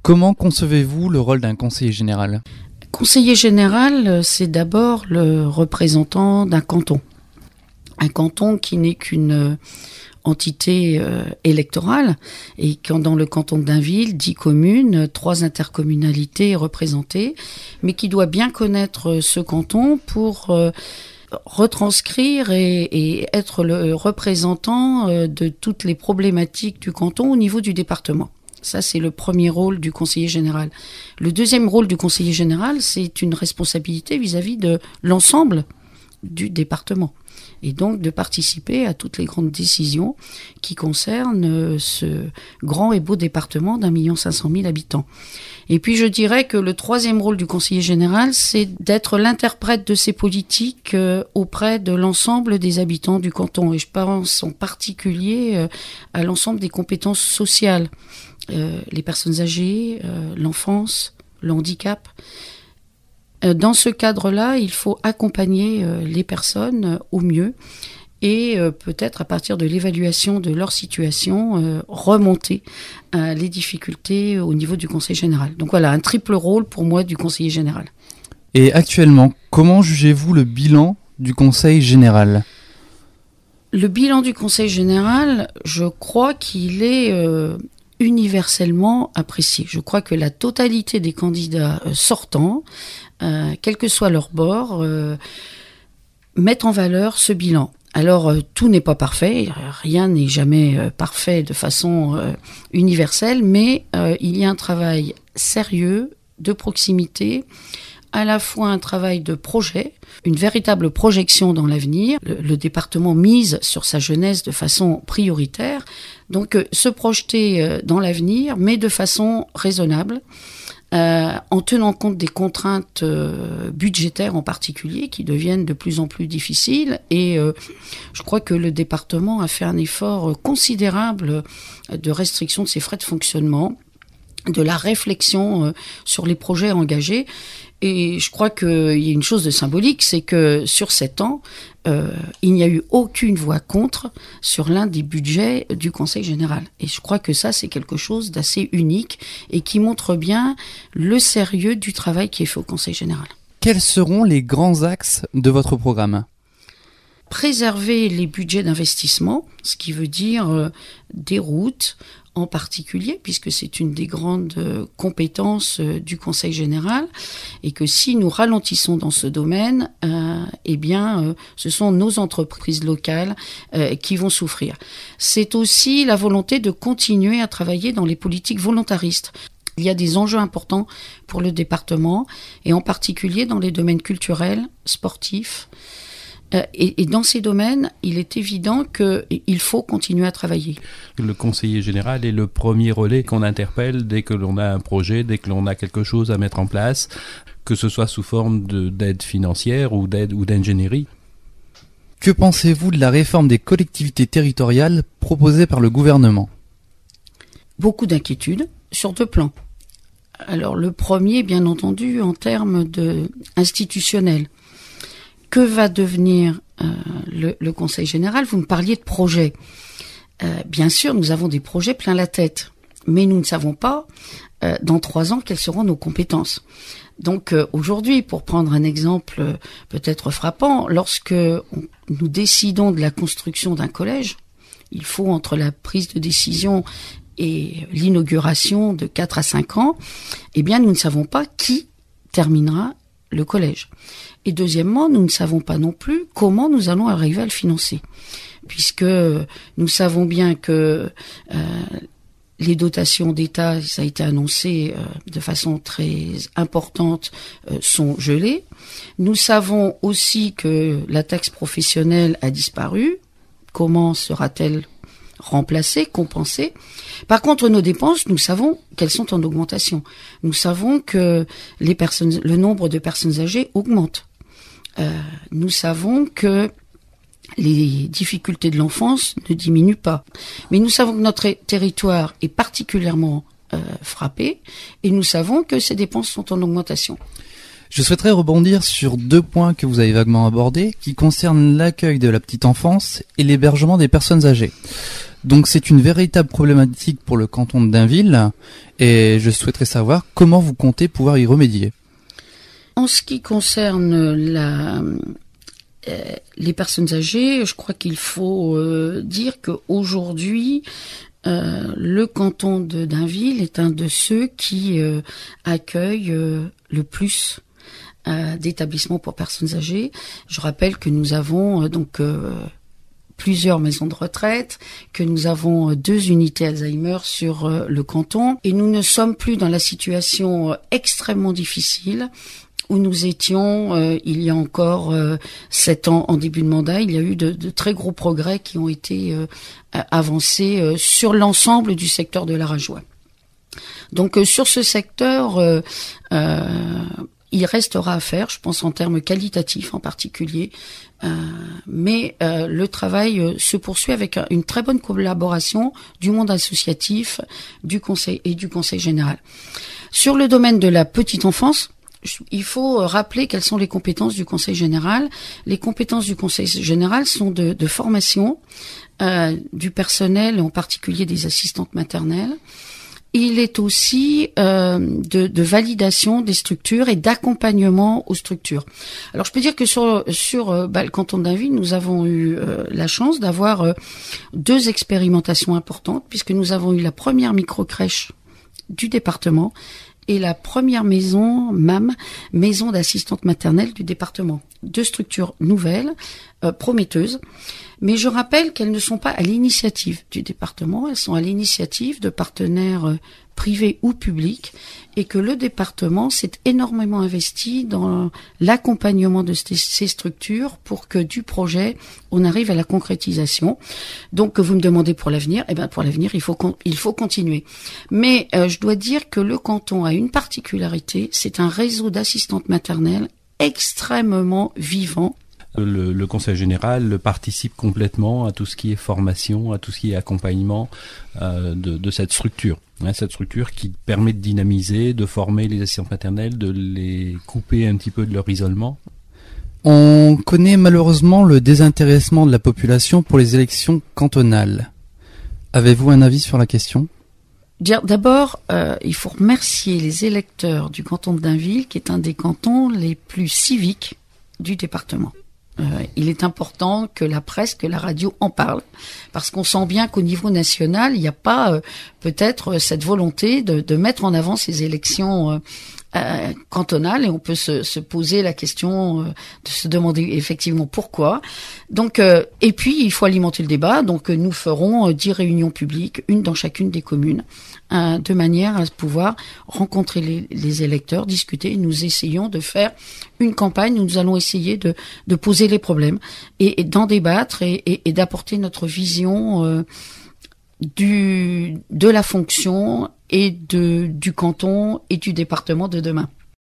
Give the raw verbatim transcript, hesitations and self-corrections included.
Comment concevez-vous le rôle d'un conseiller général ? Conseiller général, c'est d'abord le représentant d'un canton. Un canton qui n'est qu'une entité euh, électorale et quand dans le canton d'Ainville, dix communes, trois intercommunalités représentées, mais qui doit bien connaître ce canton pour euh, retranscrire et, et être le représentant euh, de toutes les problématiques du canton au niveau du département. Ça, c'est le premier rôle du conseiller général. Le deuxième rôle du conseiller général, c'est une responsabilité vis-à-vis de l'ensemble du département. Et donc de participer à toutes les grandes décisions qui concernent ce grand et beau département d'un million cinq cent mille habitants. Et puis je dirais que le troisième rôle du conseiller général, c'est d'être l'interprète de ces politiques auprès de l'ensemble des habitants du canton. Et je pense en particulier à l'ensemble des compétences sociales. Euh, les personnes âgées, euh, l'enfance, le handicap. Euh, dans ce cadre-là, il faut accompagner euh, les personnes euh, au mieux et euh, peut-être à partir de l'évaluation de leur situation, euh, remonter euh, les difficultés au niveau du conseil général. Donc voilà, un triple rôle pour moi du conseiller général. Et actuellement, comment jugez-vous le bilan du conseil général ? Le bilan du conseil général, je crois qu'il est... Euh, universellement apprécié. Je crois que la totalité des candidats euh, sortants, euh, quel que soit leur bord, euh, mettent en valeur ce bilan. Alors, euh, tout n'est pas parfait, rien n'est jamais euh, parfait de façon euh, universelle, mais euh, il y a un travail sérieux, de proximité, à la fois un travail de projet, une véritable projection dans l'avenir. Le, le département mise sur sa jeunesse de façon prioritaire. Donc, euh, se projeter euh, dans l'avenir, mais de façon raisonnable, euh, en tenant compte des contraintes euh, budgétaires en particulier, qui deviennent de plus en plus difficiles. Et euh, je crois que le département a fait un effort considérable de restriction de ses frais de fonctionnement, de la réflexion euh, sur les projets engagés. Et je crois qu'il y a une chose de symbolique, c'est que sur sept ans, euh, il n'y a eu aucune voix contre sur l'un des budgets du Conseil général. Et je crois que ça, c'est quelque chose d'assez unique et qui montre bien le sérieux du travail qui est fait au Conseil général. Quels seront les grands axes de votre programme ? Préserver les budgets d'investissement, ce qui veut dire euh, des routes, en particulier, puisque c'est une des grandes euh, compétences euh, du Conseil général, et que si nous ralentissons dans ce domaine, euh, eh bien, euh, ce sont nos entreprises locales euh, qui vont souffrir. C'est aussi la volonté de continuer à travailler dans les politiques volontaristes. Il y a des enjeux importants pour le département, et en particulier dans les domaines culturels, sportifs. Et, et dans ces domaines, il est évident qu'il faut continuer à travailler. Le conseiller général est le premier relais qu'on interpelle dès que l'on a un projet, dès que l'on a quelque chose à mettre en place, que ce soit sous forme de, d'aide financière ou d'aide ou d'ingénierie. Que pensez-vous de la réforme des collectivités territoriales proposée par le gouvernement ? Beaucoup d'inquiétudes sur deux plans. Alors le premier, bien entendu, en termes de institutionnels. Que va devenir euh, le, le Conseil général ? Vous me parliez de projets. Euh, bien sûr, nous avons des projets plein la tête, mais nous ne savons pas euh, dans trois ans quelles seront nos compétences. Donc euh, aujourd'hui, pour prendre un exemple euh, peut-être frappant, lorsque on, nous décidons de la construction d'un collège, il faut entre la prise de décision et l'inauguration de quatre à cinq ans, eh bien nous ne savons pas qui terminera le collège. Et deuxièmement, nous ne savons pas non plus comment nous allons arriver à le financer, puisque nous savons bien que euh, les dotations d'État, ça a été annoncé euh, de façon très importante, euh, sont gelées. Nous savons aussi que la taxe professionnelle a disparu. Comment sera-t-elle remplacée, compensée ? Par contre, nos dépenses, nous savons qu'elles sont en augmentation. Nous savons que les personnes, le nombre de personnes âgées augmente. Euh, nous savons que les difficultés de l'enfance ne diminuent pas. Mais nous savons que notre territoire est particulièrement euh, frappé et nous savons que ces dépenses sont en augmentation. Je souhaiterais rebondir sur deux points que vous avez vaguement abordés, qui concernent l'accueil de la petite enfance et l'hébergement des personnes âgées. Donc c'est une véritable problématique pour le canton de Dainville et je souhaiterais savoir comment vous comptez pouvoir y remédier. En ce qui concerne la, euh, les personnes âgées, je crois qu'il faut euh, dire qu'aujourd'hui, euh, le canton de Dainville est un de ceux qui euh, accueille euh, le plus euh, d'établissements pour personnes âgées. Je rappelle que nous avons euh, donc euh, plusieurs maisons de retraite, que nous avons euh, deux unités Alzheimer sur euh, le canton, et nous ne sommes plus dans la situation euh, extrêmement difficile où nous étions euh, il y a encore euh, sept ans en début de mandat. Il y a eu de, de très gros progrès qui ont été euh, avancés euh, sur l'ensemble du secteur de la Rajoie. Donc euh, sur ce secteur, euh, euh, il restera à faire, je pense en termes qualitatifs en particulier, euh, mais euh, le travail euh, se poursuit avec une très bonne collaboration du monde associatif, du conseil et du conseil général. Sur le domaine de la petite enfance, il faut rappeler quelles sont les compétences du Conseil général. Les compétences du Conseil général sont de, de formation euh, du personnel, en particulier des assistantes maternelles. Il est aussi euh, de, de validation des structures et d'accompagnement aux structures. Alors je peux dire que sur, sur bah, le canton de Dainville, nous avons eu euh, la chance d'avoir euh, deux expérimentations importantes, puisque nous avons eu la première microcrèche du département et la première maison M A M, maison d'assistante maternelle du département. Deux structures nouvelles, euh, prometteuses, mais je rappelle qu'elles ne sont pas à l'initiative du département, elles sont à l'initiative de partenaires euh, privés ou publics, et que le département s'est énormément investi dans l'accompagnement de ces structures pour que du projet, on arrive à la concrétisation. Donc, vous me demandez pour l'avenir, eh ben pour l'avenir, il faut il faut continuer. Mais euh, je dois dire que le canton a une particularité, c'est un réseau d'assistantes maternelles extrêmement vivant. Le, le Conseil général participe complètement à tout ce qui est formation, à tout ce qui est accompagnement euh, de, de cette structure. Hein, cette structure qui permet de dynamiser, de former les assistantes maternelles, de les couper un petit peu de leur isolement. On connaît malheureusement le désintéressement de la population pour les élections cantonales. Avez-vous un avis sur la question ? D'abord, euh, il faut remercier les électeurs du canton de Dainville, qui est un des cantons les plus civiques du département. Euh, il est important que la presse, que la radio en parle, parce qu'on sent bien qu'au niveau national, il n'y a pas euh, peut-être cette volonté de, de mettre en avant ces élections euh, euh, cantonales, et on peut se, se poser la question, euh, de se demander effectivement pourquoi. Donc, euh, et puis il faut alimenter le débat. Donc, nous ferons euh, dix réunions publiques, une dans chacune des communes, euh, de manière à pouvoir rencontrer les, les électeurs, discuter. Nous essayons de faire une campagne où nous allons essayer de, de poser les problèmes et, et d'en débattre et, et, et d'apporter notre vision euh, du de la fonction et de du canton et du département de demain.